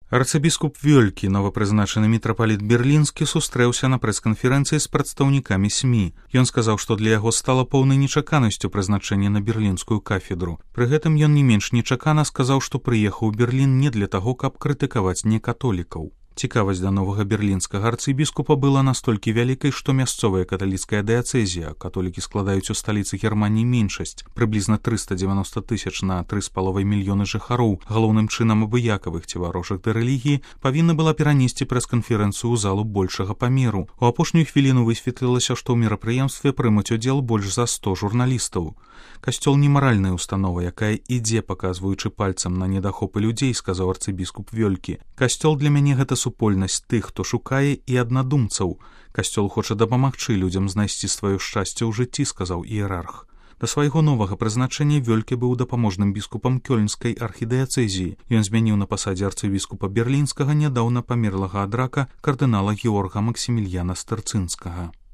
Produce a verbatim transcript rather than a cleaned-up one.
Арцыбіскуп Вёлькі, новапрызначаны мітрапаліт берлінскі, сустрэўся на прэс-канферэнцыі з прадстаўнікамі СМІ. Ён сказаў, што для яго стала поўнай нечаканасцю прызначэнне на берлінскую кафедру. Пры гэтым ён не менш нечакана сказаў, што прыехаў у Берлін не для таго, каб крытыкаваць некатолікаў. Цікавасць да новага берлінскага арцыбіскупа была настолькі вялікай, што мясцовая каталіцкая дыяцэзія, католікі складаюць у сталіцы Германіі меншасць, прыблізна трыста дзевяноста тысяч на тры з паловай мільёны жыхароў, галоўным чынам абыякавых ці варожых да рэлігіі, павінна была перанесці прэс-канферэнцыю ў залу большага памеру. У апошнюю хвіліну высветлілася, што ў мерапрыемстве прымуць удзел больш за сто журналістаў. Касцёл не маральная установа, якая ідзе, паказваючы пальцам на недахопы людзей, сказаў арцыбіскуп Вёлькі. Касцёл для мяне гэта супольнасць тых, хто шукае, і аднадумцаў. Касцёл хоча дапамагчы людзям знайсці сваё шчасце ў жыцці, сказаў іерарх. Да свайго новага прызначэння Вёлькі быў дапаможным біскупам кёльнскай архідыяцэзіі. Ён змяніў на пасадзе арцыбіскупа берлінскага нядаўна памерлага ад рака кардынала Георга Максімільяна Стэрцынскага.